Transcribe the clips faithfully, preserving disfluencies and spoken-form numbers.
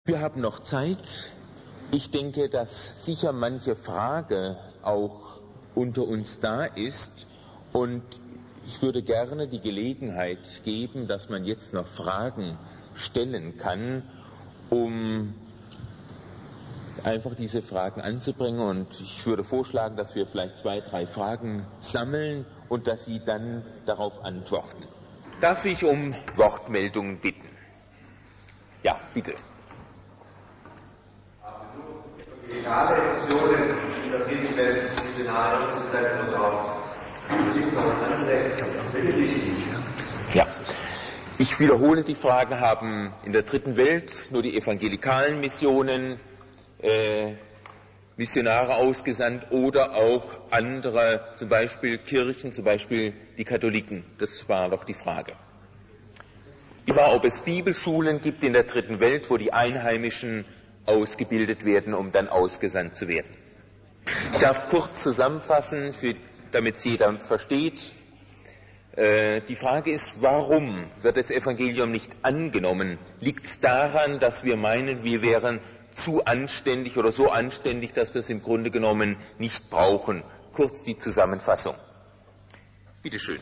Wir haben noch Zeit. Ich denke, dass sicher manche Frage auch unter uns da ist und ich würde gerne die Gelegenheit geben, dass man jetzt noch Fragen stellen kann, um einfach diese Fragen anzubringen, und ich würde vorschlagen, dass wir vielleicht zwei, drei Fragen sammeln und dass Sie dann darauf antworten. Darf ich um Wortmeldungen bitten? Ja, bitte. Evangelikale Missionen in der dritten Welt, Missionare auszusetzen und auch Ja, ich wiederhole die Frage, haben in der dritten Welt nur die evangelikalen Missionen äh, Missionare ausgesandt oder auch andere, zum Beispiel Kirchen, zum Beispiel die Katholiken? Das war doch die Frage. Wie war, ob es Bibelschulen gibt in der dritten Welt, wo die Einheimischen ausgebildet werden, um dann ausgesandt zu werden. Ich darf kurz zusammenfassen, für, damit es jeder versteht. Äh, die Frage ist, warum wird das Evangelium nicht angenommen? Liegt es daran, dass wir meinen, wir wären zu anständig oder so anständig, dass wir es im Grunde genommen nicht brauchen? Kurz die Zusammenfassung. Bitte schön.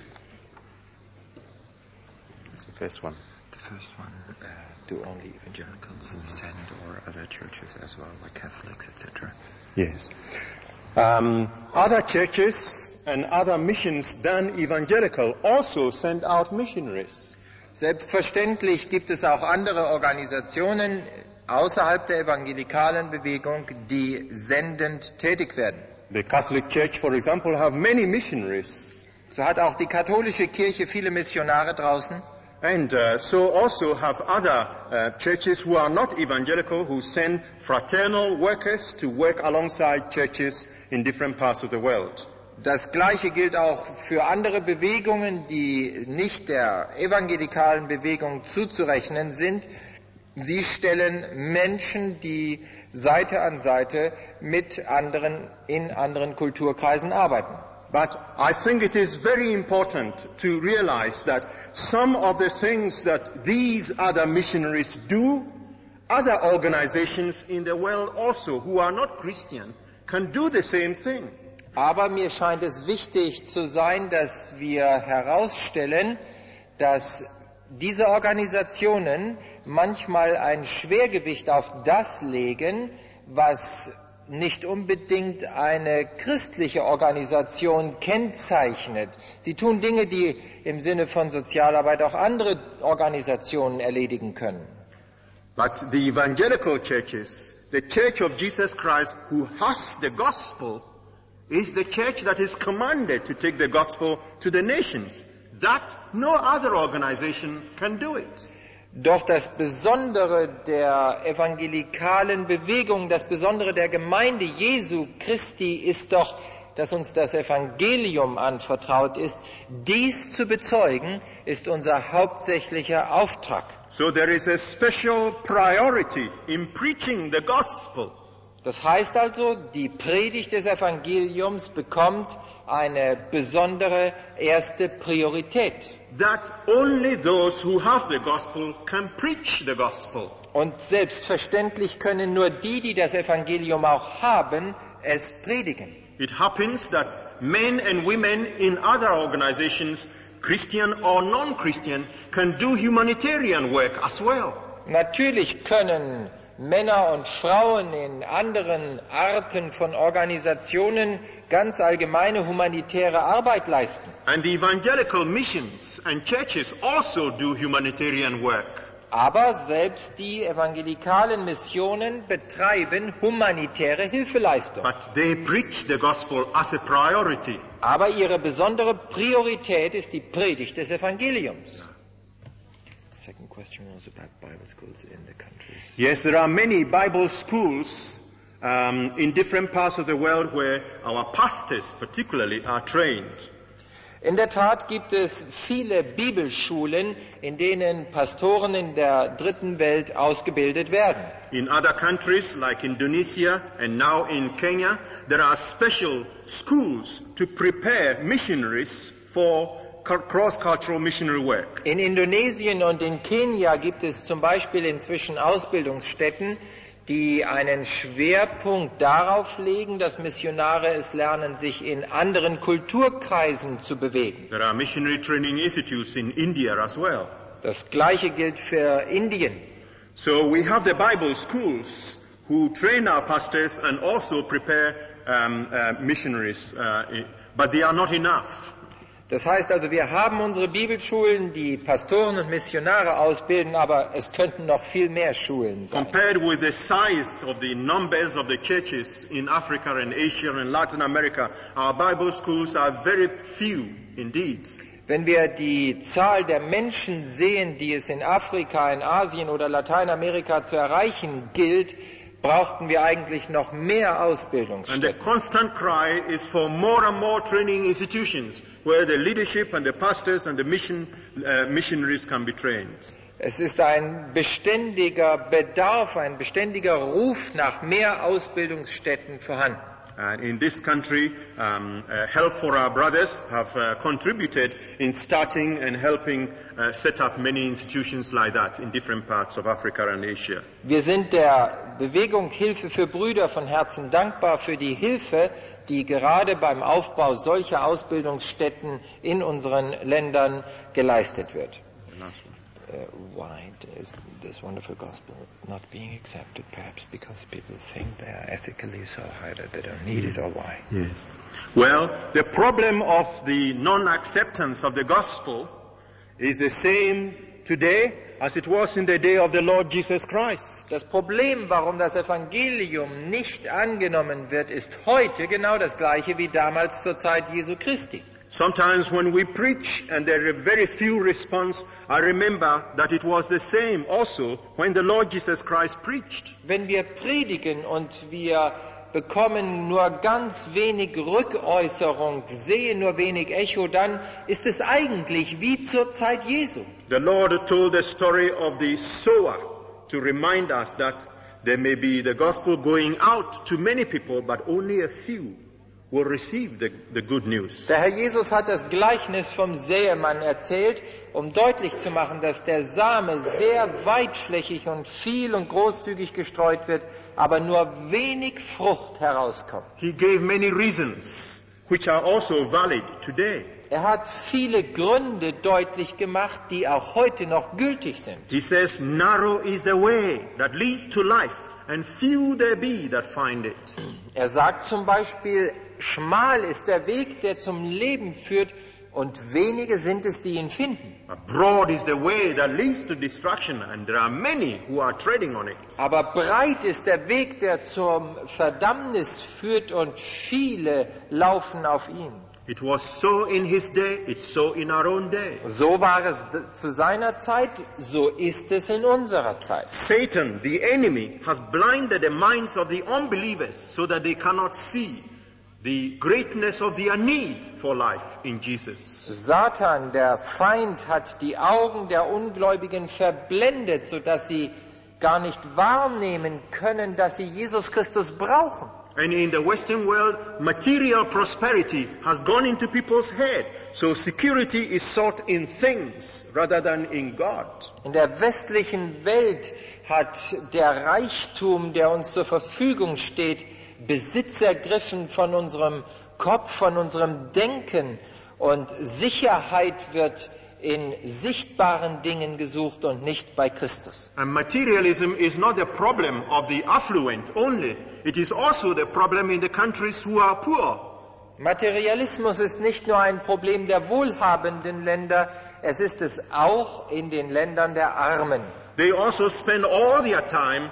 That's the first one. The first one, uh, do only evangelicals send or other churches as well, like Catholics, et cetera? Yes. Um, other churches and other missions than evangelical also send out missionaries. Selbstverständlich gibt es auch andere Organisationen außerhalb der evangelikalen Bewegung, die sendend tätig werden. The Catholic Church, for example, have many missionaries. So hat auch die katholische Kirche viele Missionare draußen. And uh, so also have other uh, churches who are not evangelical, who send fraternal workers to work alongside churches in different parts of the world. Das Gleiche gilt auch für andere Bewegungen, die nicht der evangelikalen Bewegung zuzurechnen sind. Sie stellen Menschen, die Seite an Seite mit anderen in anderen Kulturkreisen arbeiten. But I think it is very important to realize that some of the things that these other missionaries do, other organizations in the world also who are not Christian can do the same thing. Aber mir scheint es wichtig zu sein, dass wir herausstellen, dass diese Organisationen manchmal ein Schwergewicht auf das legen, was nicht unbedingt eine christliche Organisation kennzeichnet. Sie tun Dinge, die im Sinne von Sozialarbeit auch andere Organisationen erledigen können. But the evangelical churches, the Church of Jesus Christ who has the gospel, is the church that is commanded to take the gospel to the nations. That no other organization can do it. Doch das Besondere der evangelikalen Bewegung, das Besondere der Gemeinde Jesu Christi ist doch, dass uns das Evangelium anvertraut ist. Dies zu bezeugen, ist unser hauptsächlicher Auftrag. So there is a special priority in preaching the gospel. Das heißt also, die Predigt des Evangeliums bekommt eine besondere erste Priorität. That only those who have the gospel can preach the gospel. Und selbstverständlich können nur die, die das Evangelium auch haben, es predigen. It happens that men and women in other organizations, Christian or non-Christian, can do humanitarian work as well. Natürlich können Männer und Frauen in anderen Arten von Organisationen ganz allgemeine humanitäre Arbeit leisten. And the evangelical missions and churches also do humanitarian work. Aber selbst die evangelikalen Missionen betreiben humanitäre Hilfeleistung. But they preach the gospel as a priority. Aber ihre besondere Priorität ist die Predigt des Evangeliums. Second question was about Bible schools in the countries. Yes, there are many Bible schools um, in different parts of the world where our pastors particularly are trained. In der Tat gibt es viele Bibelschulen, in denen Pastoren in der dritten Welt ausgebildet werden. In other countries like Indonesia and now in Kenya, there are special schools to prepare missionaries for cross-cultural missionary work. In Indonesien und in Kenia gibt es zum Beispiel inzwischen Ausbildungsstätten, die einen Schwerpunkt darauf legen, dass Missionare es lernen, sich in anderen Kulturkreisen zu bewegen. There are missionary training institutes in India as well. Das Gleiche gilt für Indien. So we have the Bible schools who train our pastors and also prepare um, uh, missionaries, uh, but they are not enough. Das heißt also, wir haben unsere Bibelschulen, die Pastoren und Missionare ausbilden, aber es könnten noch viel mehr Schulen sein. Compared with the size of the numbers of the churches in Africa and Asia and Latin America, our Bible schools are very few indeed. Wenn wir die Zahl der Menschen sehen, die es in Afrika, in Asien oder Lateinamerika zu erreichen gilt, brauchten wir eigentlich noch mehr And the Ausbildungsstätten. constant cry is for more and more training institutions where the leadership and the pastors and the mission uh, missionaries can be trained. Es ist ein beständiger Bedarf, ein beständiger Ruf nach mehr Ausbildungsstätten vorhanden. And in this country, um, uh, Help for Our Brothers have uh, contributed in starting and helping uh, set up many institutions like that in different parts of Africa and Asia. Wir sind der Bewegung Hilfe für Brüder von Herzen dankbar für die Hilfe, die gerade beim Aufbau solcher Ausbildungsstätten in unseren Ländern geleistet wird. Uh, why is this wonderful gospel not being accepted? Perhaps because people think they are ethically so high that they don't need it, or why? Yes. Well, the problem of the non-acceptance of the gospel is the same today as it was in the day of the Lord Jesus Christ. Das Problem, warum das Evangelium nicht angenommen wird, ist heute genau das gleiche wie damals zur Zeit Jesu Christi. Sometimes when we preach and there are very few response, I remember that it was the same also when the Lord Jesus Christ preached. Wenn wir predigen und wir bekommen nur ganz wenig Rückäußerung, sehen nur wenig Echo, dann ist es eigentlich wie zur Zeit Jesu. The Lord told the story of the sower to remind us that there may be the gospel going out to many people, but only a few will receive the, the good news. Der Herr Jesus hat das Gleichnis vom Säemann erzählt, um deutlich zu machen, dass der Same sehr weitflächig und viel und großzügig gestreut wird, aber nur wenig Frucht herauskommt. He gave many reasons, which are also valid today. Er hat viele Gründe deutlich gemacht, die auch heute noch gültig sind. He says, narrow is the way that leads to life, and few there be that find it. Er sagt zum Beispiel, schmal ist der Weg, der zum Leben führt, und wenige sind es, die ihn finden. Broad is the way that leads to destruction, and there are many who are treading on it. Aber breit ist der Weg, der zum Verdammnis führt, und viele laufen auf ihn. It was so in his day, it's so in our own day. So war es zu seiner Zeit, so ist es in unserer Zeit. Satan, the enemy, has blinded the minds of the unbelievers so that they cannot see the greatness of their need for life in Jesus. Satan, der Feind, hat die Augen der Ungläubigen verblendet, sodass sie gar nicht wahrnehmen können, dass sie Jesus Christus brauchen. And in the Western world, material prosperity has gone into people's head. So security is sought in things rather than in God. In der westlichen Welt hat der Reichtum, der uns zur Verfügung steht, Besitz ergriffen von unserem Kopf, von unserem Denken, und Sicherheit wird in sichtbaren Dingen gesucht und nicht bei Christus. And materialism is not the problem of the affluent only. It is also the problem in the countries who are poor. Materialismus ist nicht nur ein Problem der wohlhabenden Länder, es ist es auch in den Ländern der Armen. They also spend all their time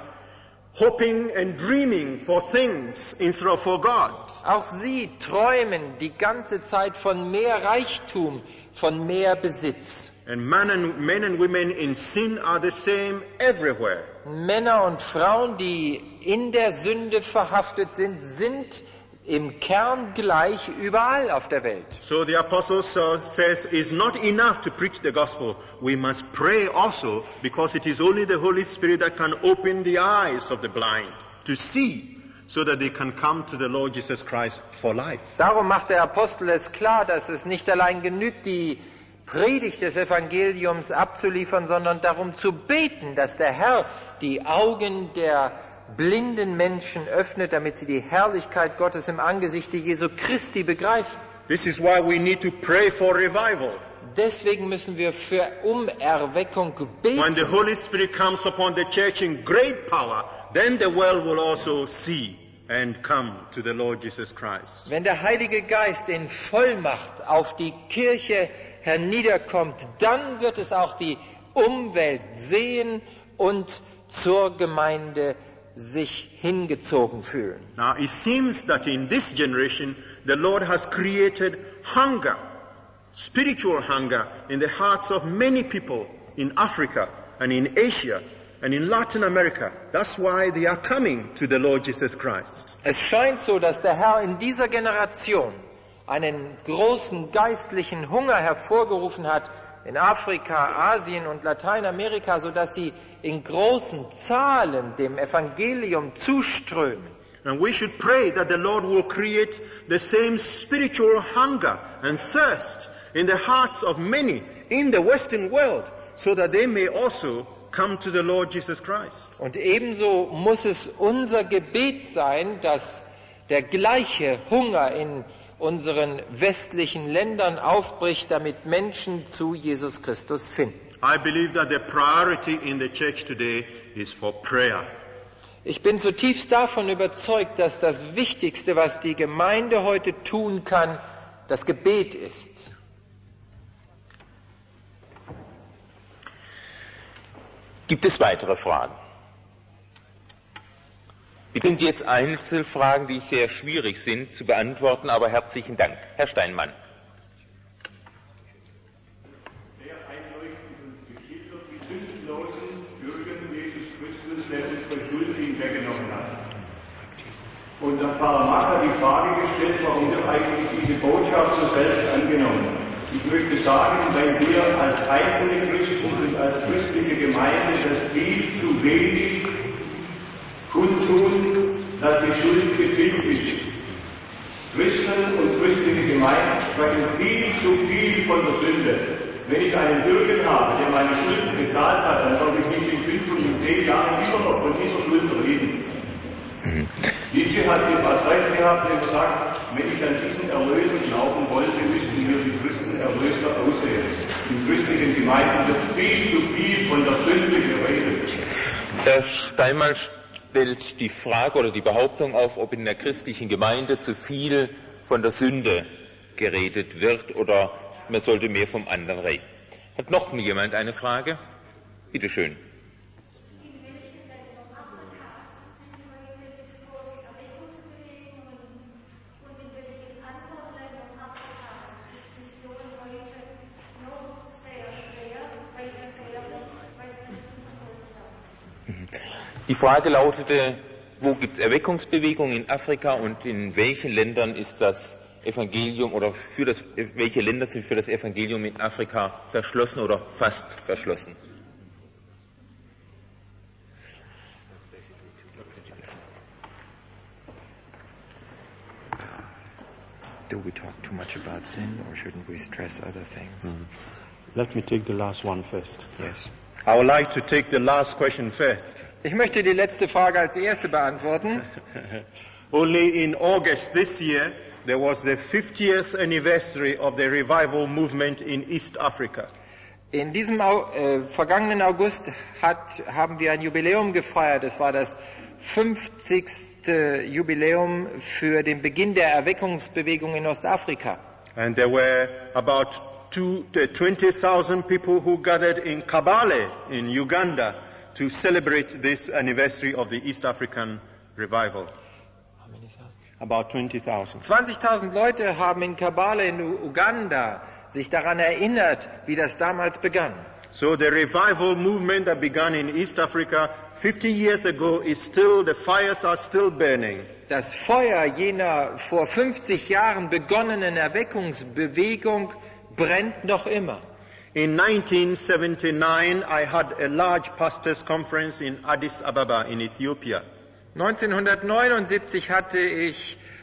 hoping and dreaming for things instead of for God. Auch sie träumen die ganze Zeit von mehr Reichtum, von mehr Besitz. And men and, men and women in sin are the same everywhere. Männer und Frauen, die in der Sünde verhaftet sind, sind im Kern gleich überall auf der Welt. So the apostle says it's not enough to preach the gospel. We must pray also, because it is only the Holy Spirit that can open the eyes of the blind to see, so that they can come to the Lord Jesus Christ for life. Darum macht der Apostel es klar, dass es nicht allein genügt, die Predigt des Evangeliums abzuliefern, sondern darum zu beten, dass der Herr die Augen der blinden Menschen öffnet, damit sie die Herrlichkeit Gottes im Angesichte Jesu Christi begreifen. This is why we need to pray for revival. Deswegen müssen wir für Umerweckung beten. When the Holy Spirit comes upon the church in great power, then the world will also see and come to the Lord Jesus Christ. Wenn der Heilige Geist in Vollmacht auf die Kirche herniederkommt, dann wird es auch die Umwelt sehen und zur Gemeinde sich hingezogen fühlen. Now it seems that in this generation the Lord has created hunger, spiritual hunger in the hearts of many people in Africa and in Asia and in Latin America. That's why they are coming to the Lord Jesus Christ. Es scheint so, dass der Herr in dieser Generation einen großen geistlichen Hunger hervorgerufen hat in Afrika, Asien und Lateinamerika, sodass sie in großen Zahlen dem Evangelium zuströmen. And we should pray that the Lord will create the same spiritual hunger and thirst in the hearts of many in the Western world, so that they may also come to the Lord Jesus Christ. Und ebenso muss es unser Gebet sein, dass der gleiche Hunger in unseren westlichen Ländern aufbricht, damit Menschen zu Jesus Christus finden. I believe that the priority in the church today is for prayer. Ich bin zutiefst davon überzeugt, dass das Wichtigste, was die Gemeinde heute tun kann, das Gebet ist. Gibt es weitere Fragen? Das sind jetzt Einzelfragen, die sehr schwierig sind zu beantworten, aber herzlichen Dank. Herr Steinmann. Sehr einleuchtend und geschildert die sündlosen Bürger Jesus Christus, der unsere Schuld hinweggenommen hat. Und der Pfarrer Mach hat die Frage gestellt, warum wir eigentlich diese Botschaft so selbst angenommen. Ich möchte sagen, weil wir als einzelne Christen und als christliche Gemeinde das viel zu wenig kundtun, dass die Schuld getilgt ist. Christen und christliche Gemeinden sprechen viel zu viel von der Sünde. Wenn ich einen Bürger habe, der meine Schulden bezahlt hat, dann soll ich nicht in fünf und in zehn Jahren immer noch von dieser Schuld reden. Nietzsche hat etwas recht gehabt, der sagt, wenn ich an diesen Erlöser glauben wollte, müssten wir die Christen Erlöser aussehen. In christlichen Gemeinden wird viel zu viel von der Sünde geredet. Herr Steinmann stellt die Frage oder die Behauptung auf, ob in der christlichen Gemeinde zu viel von der Sünde geredet wird oder man sollte mehr vom anderen reden. Hat noch jemand eine Frage? Bitte schön. Die Frage lautete, wo gibt es Erweckungsbewegungen in Afrika und in welchen Ländern ist das Evangelium oder für das, welche Länder sind für das Evangelium in Afrika verschlossen oder fast verschlossen? Do we talk too much about sin, or shouldn't we stress other things? Mm. Let me take the last one first. Yes. I would like to take the last question first. Ich möchte die letzte Frage als erste beantworten. Only in August this year, there was the fiftieth anniversary of the revival movement in East Africa. In diesem äh, vergangenen August hat, haben wir ein Jubiläum gefeiert. Es war das fünfzigste Jubiläum für den Beginn der Erweckungsbewegung in Ostafrika. And there were about twenty thousand people who gathered in Kabale in Uganda to celebrate this anniversary of the East African revival. About twenty thousand. zwanzigtausend Leute haben in Kabale in Uganda sich daran erinnert, wie das damals begann. So the revival movement that began in East Africa fifty years ago is still, the fires are still burning. Das Feuer jener vor fünfzig Jahren begonnenen Erweckungsbewegung brennt noch immer. In nineteen seventy-nine, I had a large pastors' conference in Addis Ababa in Ethiopia. neunzehnhundertneunundsiebzig hatte ich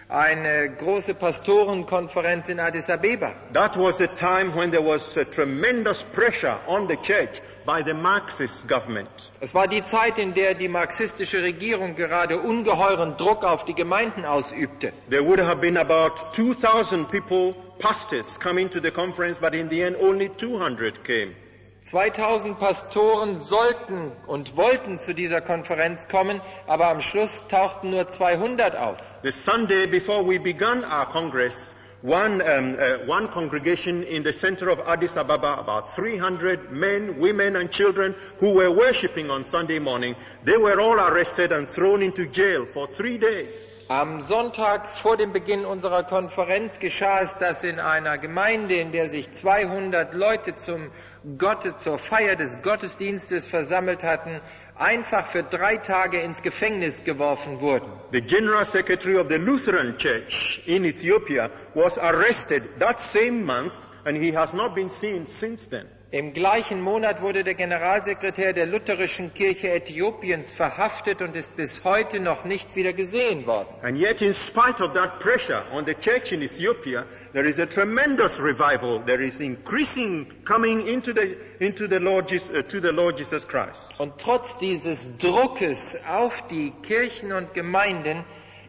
eine große Pastorenkonferenz in Addis Abeba. That was a time when there was a tremendous pressure on the church by the Marxist government. Es war die Zeit, in der die marxistische Regierung gerade ungeheuren Druck auf die Gemeinden ausübte. There would have been about two thousand people, pastors, coming to the conference, but in the end only two hundred came. zweitausend Pastoren sollten und wollten zu dieser Konferenz kommen, aber am Schluss tauchten nur zweihundert auf. The Sunday before we began our congress, one, um, uh, one congregation in the center of Addis Ababa, about three hundred men, women and children who were worshipping on Sunday morning, they were all arrested and thrown into jail for three days. Am Sonntag vor dem Beginn unserer Konferenz geschah es, dass in einer Gemeinde, in der sich zweihundert Leute zum Gott, zur Feier des Gottesdienstes versammelt hatten, einfach für drei Tage ins Gefängnis geworfen wurden. The General Secretary of the Lutheran Church in Ethiopia was arrested that same month and he has not been seen since then. Im gleichen Monat wurde der Generalsekretär der Lutherischen Kirche Äthiopiens verhaftet und ist bis heute noch nicht wieder gesehen worden. And yet, in spite of that pressure on the church in Ethiopia, there is a tremendous revival. There is increasing coming into the into the Lord Jesus, uh, to the Lord Jesus Christ. Und trotz dieses Druckes auf die Kirchen und Gemeinden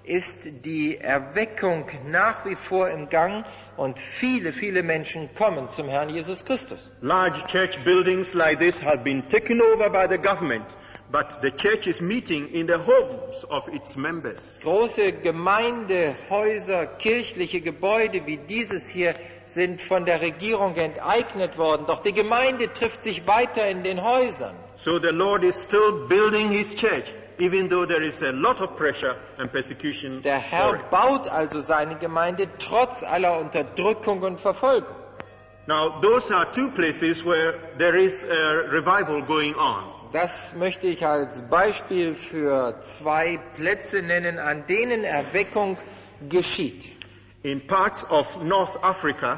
ist die Erweckung nach wie vor im Gang und viele, viele Menschen kommen zum Herrn Jesus Christus. Large church buildings like this have been taken over by the government, but the church is meeting in the homes of its members. Große Gemeindehäuser, kirchliche Gebäude wie dieses hier sind von der Regierung enteignet worden, doch die Gemeinde trifft sich weiter in den Häusern. So the Lord is still building His church, even though there is a lot of pressure and persecution. Der Herr baut also seine Gemeinde trotz aller Unterdrückung und Verfolgung. Now, those are two places where there is a revival going on. Das möchte ich als Beispiel für zwei Plätze nennen, an denen Erweckung geschieht. In parts of North Africa,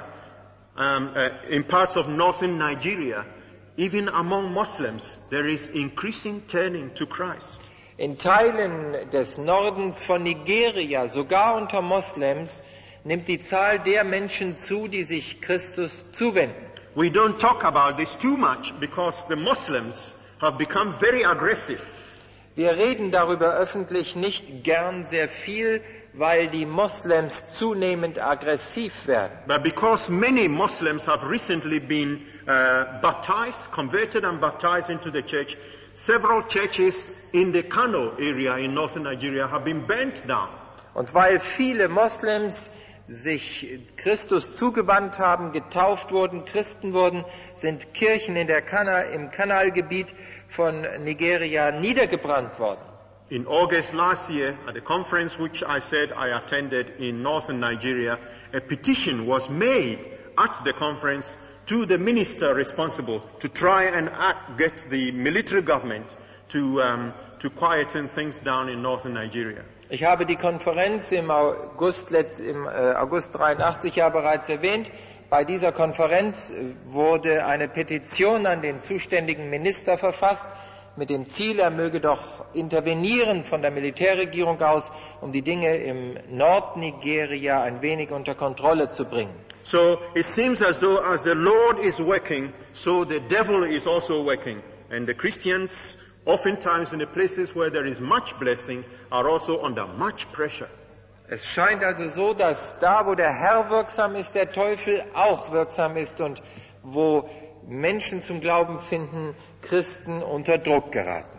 um, uh, in parts of northern Nigeria, even among Muslims, there is increasing turning to Christ. In Teilen des Nordens von Nigeria, sogar unter Moslems, nimmt die Zahl der Menschen zu, die sich Christus zuwenden. We don't talk about this too much because the Muslims have become very aggressive. Wir reden darüber öffentlich nicht gern sehr viel, weil die Moslems zunehmend aggressiv werden. But because many Muslims have recently been uh, baptized, converted and baptized into the church, several churches in the Kano area in northern Nigeria have been burnt down. Und weil viele Moslems sich Christus zugewandt haben, getauft wurden, Christen wurden, sind Kirchen in der Kana, im Kanalgebiet von Nigeria niedergebrannt worden. In August last year, at a conference which I said I attended in northern Nigeria, a petition was made at the conference to the minister responsible to try and act, get the military government to, um, to quieten things down in northern Nigeria. Ich habe die Konferenz im August, im äh, August dreiundachtzig ja bereits erwähnt. Bei dieser Konferenz wurde eine Petition an den zuständigen Minister verfasst, mit dem Ziel, er möge doch intervenieren von der Militärregierung aus, um die Dinge im Nordnigeria ein wenig unter Kontrolle zu bringen. So it seems as though as the Lord is working, so the devil is also working. And the Christians, oftentimes in the places where there is much blessing, are also under much pressure. Es scheint also so, dass da, wo der Herr wirksam ist, der Teufel auch wirksam ist und wo Menschen zum Glauben finden, Christen unter Druck geraten.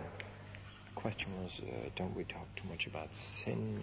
The question was, uh, don't we talk too much about sin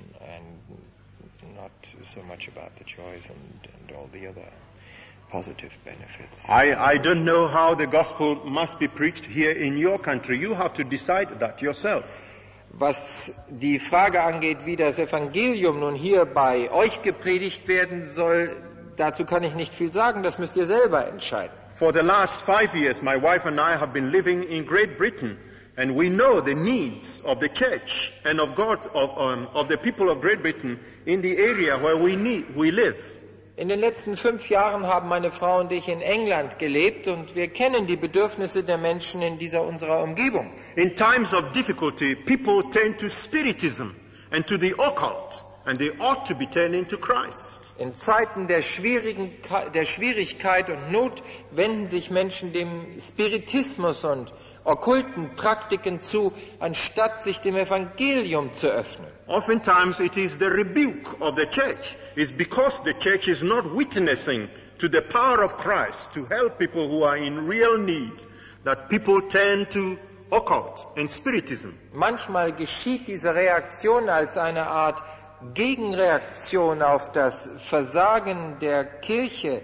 and not so much about the joys and, and all the other positive benefits? I, I don't know how the gospel must be preached here in your country. You have to decide that yourself. Was die Frage angeht, wie das Evangelium nun hier bei euch gepredigt werden soll, dazu kann ich nicht viel sagen, das müsst ihr selber entscheiden. For the last five years, my wife and I have been living in Great Britain, and we know the needs of the church and of God, of, um, of the people of Great Britain in the area where we, need, we live. In den letzten fünf Jahren haben meine Frau und ich in England gelebt und wir kennen die Bedürfnisse der Menschen in dieser unserer Umgebung. In times of difficulty, people turn to spiritism and to the occult and they ought to be turning to Christ. In Zeiten der, schwierigen, der Schwierigkeit und Not wenden sich Menschen dem Spiritismus und okkulten Praktiken zu, anstatt sich dem Evangelium zu öffnen. Oftentimes it is the rebuke of the church. It's because the church is not witnessing to the power of Christ to help people who are in real need that people turn to occult and spiritism. Manchmal geschieht diese Reaktion als eine Art Gegenreaktion auf das Versagen der Kirche,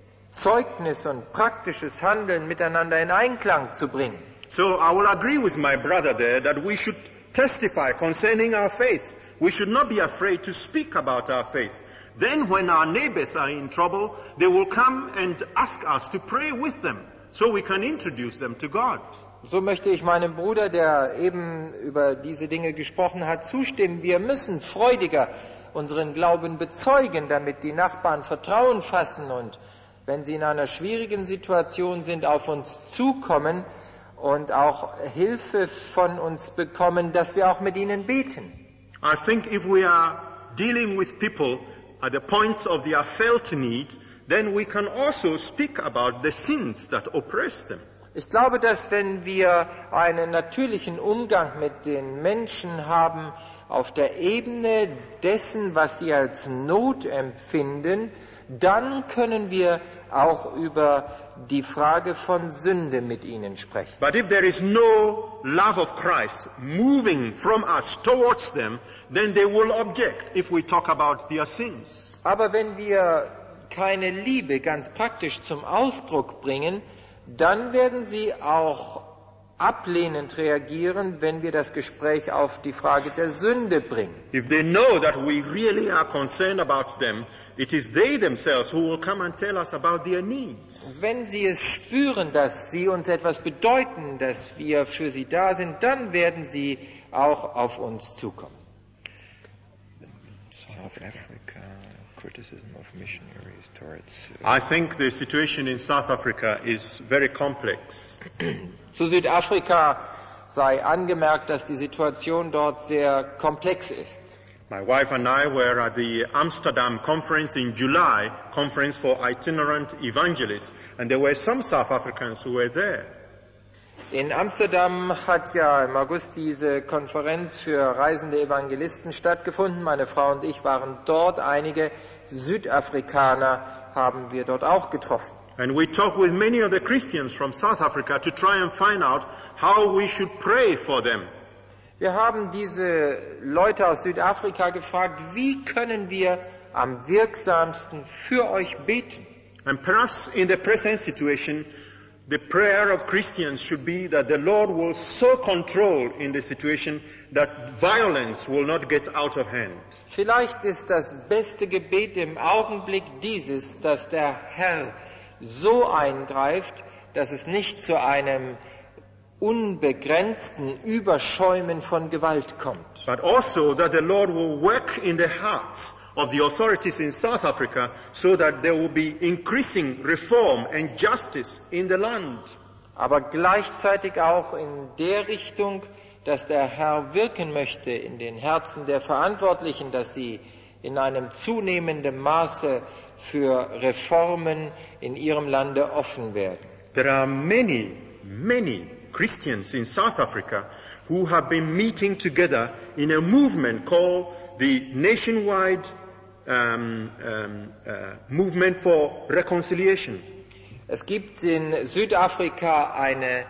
Zeugnis und praktisches Handeln miteinander in Einklang zu bringen. So I will agree with my brother there that we should testify concerning our faith. We should not be afraid to speak about our faith. Then when our neighbors are in trouble, they will come and ask us to pray with them so we can introduce them to God. So möchte ich meinem Bruder, der eben über diese Dinge gesprochen hat, zustimmen. Wir müssen freudiger unseren Glauben bezeugen, damit die Nachbarn Vertrauen fassen und, wenn sie in einer schwierigen Situation sind, auf uns zukommen und auch Hilfe von uns bekommen, dass wir auch mit ihnen beten. I think if we are dealing with people at the points of their felt need, then we can also speak about the sins that oppress them. Ich glaube, dass wenn wir einen natürlichen Umgang mit den Menschen haben, auf der Ebene dessen, was sie als Not empfinden, dann können wir auch über die Frage von Sünde mit ihnen sprechen. But if there is no love of Christ moving from us towards them, then they will object if we talk about their sins. Aber wenn wir keine Liebe ganz praktisch zum Ausdruck bringen, dann werden sie auch ablehnend reagieren, wenn wir das Gespräch auf die Frage der Sünde bringen. If they know that we really are concerned about them, it is they themselves who will come and tell us about their needs. Wenn sie es spüren, dass sie uns etwas bedeuten, dass wir für sie da sind, dann werden sie auch auf uns zukommen. South Africa, criticism of missionaries towards... Uh, I think the situation in South Africa is very complex. Zu Südafrika sei angemerkt, dass die Situation dort sehr komplex ist. My wife and I were at the Amsterdam conference in July, conference for itinerant evangelists, and there were some South Africans who were there. In Amsterdam hat ja im August diese Konferenz für reisende Evangelisten stattgefunden. Meine Frau und ich waren dort. Einige Südafrikaner haben wir dort auch getroffen. And we talked with many of the Christians from South Africa to try and find out how we should pray for them. Wir haben diese Leute aus Südafrika gefragt, wie können wir am wirksamsten für euch beten? And perhaps in the present situation, the prayer of Christians should be that the Lord will so control in the situation that violence will not get out of hand. Vielleicht ist das beste Gebet im Augenblick dieses, dass der Herr so eingreift, dass es nicht zu einem unbegrenzten Überschäumen von Gewalt kommt. But also that the Lord will work in the hearts of the authorities in South Africa so that there will be increasing reform and justice in the land. Aber gleichzeitig auch in der Richtung, dass der Herr wirken möchte in den Herzen der Verantwortlichen, dass sie in einem zunehmenden Maße für Reformen in ihrem Lande offen werden. There are many, many Christians in South Africa who have been meeting together in a movement called the Nationwide um, um, uh, Movement for Reconciliation. Es gibt in Südafrika eine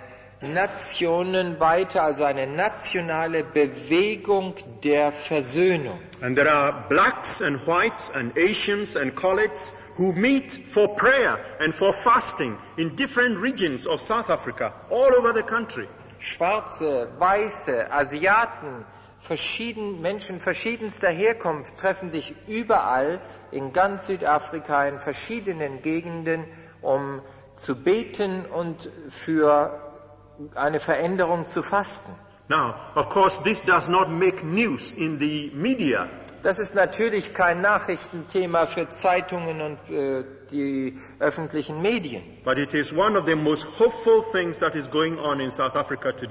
nationenweite, also eine nationale Bewegung der Versöhnung. And there are blacks and whites and Asians and Coloureds who meet for prayer and for fasting in different regions of South Africa, all over the country. Schwarze, Weiße, Asiaten, verschieden, Menschen verschiedenster Herkunft treffen sich überall in ganz Südafrika in verschiedenen Gegenden, um zu beten und für eine Veränderung zu fasten. Now, of course, this does not make news in the media. Das ist natürlich kein Nachrichtenthema für Zeitungen und äh, die öffentlichen Medien. But it is one of the most hopeful things that is going on in South Africa today.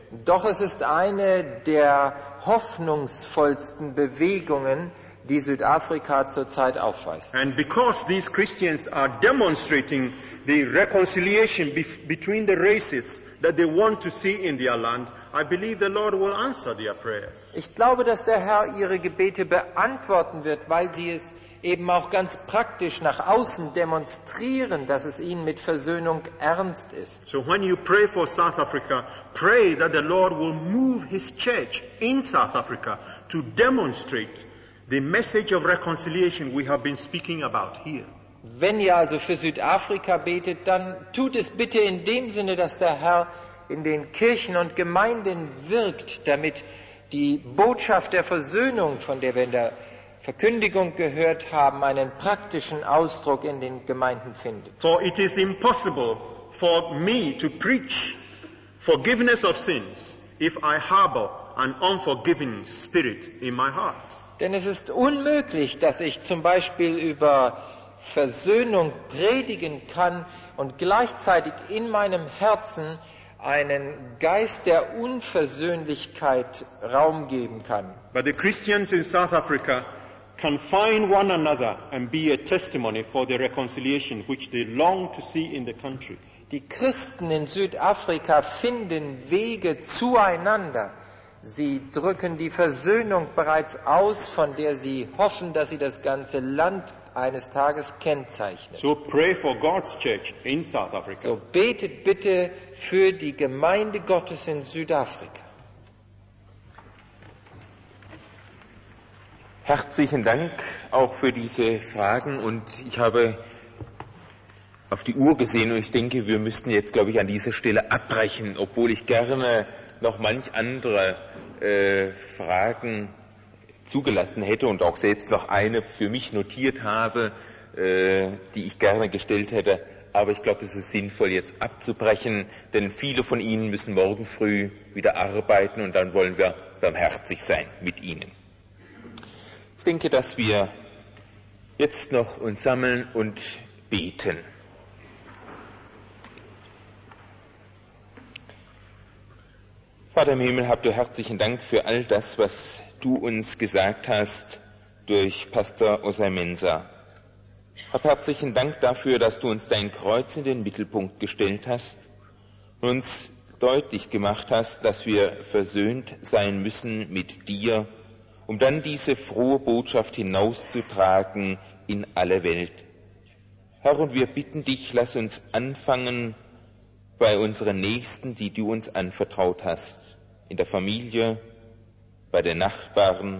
Doch es ist eine der hoffnungsvollsten Bewegungen, die Südafrika zurzeit aufweist. And because these Christians are demonstrating the reconciliation be- between the races that they want to see in their land, I believe the Lord will answer their prayers. Ich glaube, dass der Herr ihre Gebete beantworten wird, weil sie es eben auch ganz praktisch nach außen demonstrieren, dass es ihnen mit Versöhnung ernst ist. So when you pray for South Africa, pray that the Lord will move His church in South Africa to demonstrate the message of reconciliation we have been speaking about here. Wenn ihr also für Südafrika betet, dann tut es bitte in dem Sinne, dass der Herr in den Kirchen und Gemeinden wirkt, damit die Botschaft der Versöhnung, von der wir in der Verkündigung gehört haben, einen praktischen Ausdruck in den Gemeinden findet. For it is impossible for me to preach forgiveness of sins if I harbor an unforgiving spirit in my heart. Denn es ist unmöglich, dass ich zum Beispiel über Versöhnung predigen kann und gleichzeitig in meinem Herzen einen Geist der Unversöhnlichkeit Raum geben kann. But the Christians in South Africa can find one another and be a testimony for the reconciliation which they long to see in the country. Die Christen in Südafrika finden Wege zueinander. Sie drücken die Versöhnung bereits aus, von der sie hoffen, dass sie das ganze Land eines Tages kennzeichnet. So pray for God's church in South Africa. So betet bitte für die Gemeinde Gottes in Südafrika. Herzlichen Dank auch für diese Fragen, und ich habe auf die Uhr gesehen und ich denke, wir müssten jetzt, glaube ich, an dieser Stelle abbrechen, obwohl ich gerne noch manch andere äh, Fragen zugelassen hätte und auch selbst noch eine für mich notiert habe, äh, die ich gerne gestellt hätte. Aber ich glaube, es ist sinnvoll, jetzt abzubrechen, denn viele von Ihnen müssen morgen früh wieder arbeiten und dann wollen wir barmherzig sein mit Ihnen. Ich denke, dass wir jetzt noch uns sammeln und beten. Vater im Himmel, habt du herzlichen Dank für all das, was du uns gesagt hast durch Pastor Osei Mensah. Hab herzlichen Dank dafür, dass du uns dein Kreuz in den Mittelpunkt gestellt hast und uns deutlich gemacht hast, dass wir versöhnt sein müssen mit dir, um dann diese frohe Botschaft hinauszutragen in alle Welt. Herr, und wir bitten dich, lass uns anfangen bei unseren Nächsten, die du uns anvertraut hast, in der Familie, bei den Nachbarn,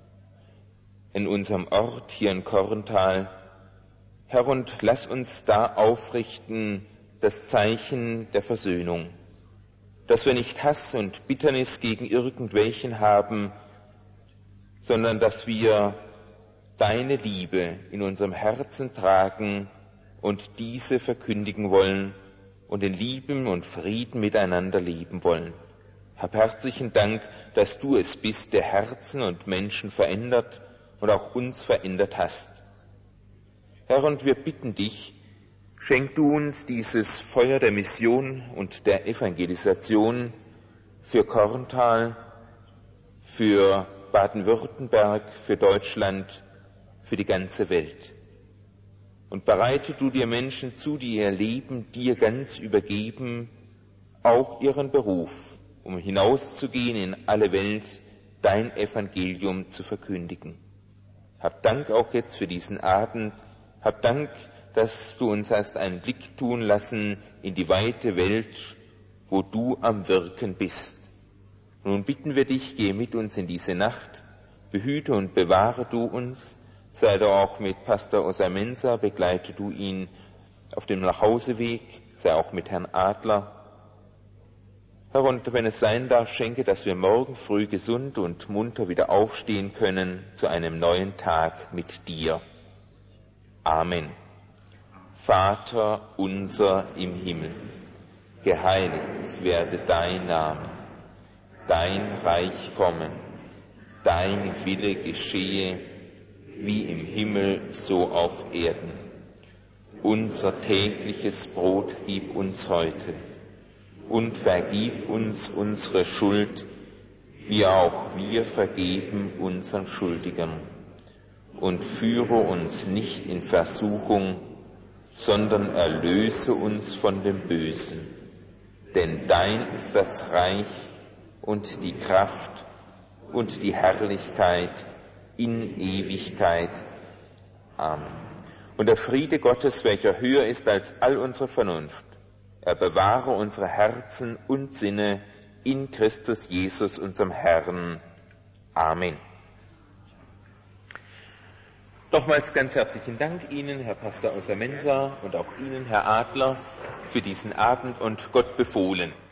in unserem Ort hier in Korntal. Herr, und lass uns da aufrichten das Zeichen der Versöhnung, dass wir nicht Hass und Bitternis gegen irgendwelchen haben, sondern dass wir deine Liebe in unserem Herzen tragen und diese verkündigen wollen und in Liebe und Frieden miteinander leben wollen. Hab herzlichen Dank, dass du es bist, der Herzen und Menschen verändert und auch uns verändert hast. Herr, und wir bitten dich, schenk du uns dieses Feuer der Mission und der Evangelisation für Korntal, für Baden-Württemberg, für Deutschland, für die ganze Welt. Und bereite du dir Menschen zu, die ihr Leben dir ganz übergeben, auch ihren Beruf, um hinauszugehen in alle Welt, dein Evangelium zu verkündigen. Hab Dank auch jetzt für diesen Abend. Hab Dank, dass du uns hast einen Blick tun lassen in die weite Welt, wo du am Wirken bist. Nun bitten wir dich, geh mit uns in diese Nacht, behüte und bewahre du uns, sei du auch mit Pastor Osei Mensah, begleite du ihn auf dem Nachhauseweg, sei auch mit Herrn Adler. Herr, und wenn es sein darf, schenke, dass wir morgen früh gesund und munter wieder aufstehen können zu einem neuen Tag mit dir. Amen. Vater unser im Himmel, geheiligt werde dein Name, dein Reich komme, dein Wille geschehe, wie im Himmel so auf Erden. Unser tägliches Brot gib uns heute und vergib uns unsere Schuld, wie auch wir vergeben unseren Schuldigern. Und führe uns nicht in Versuchung, sondern erlöse uns von dem Bösen. Denn dein ist das Reich und die Kraft und die Herrlichkeit in Ewigkeit. Amen. Und der Friede Gottes, welcher höher ist als all unsere Vernunft, er bewahre unsere Herzen und Sinne in Christus Jesus, unserem Herrn. Amen. Nochmals ganz herzlichen Dank Ihnen, Herr Pastor aus der Mensa, und auch Ihnen, Herr Adler, für diesen Abend und Gott befohlen.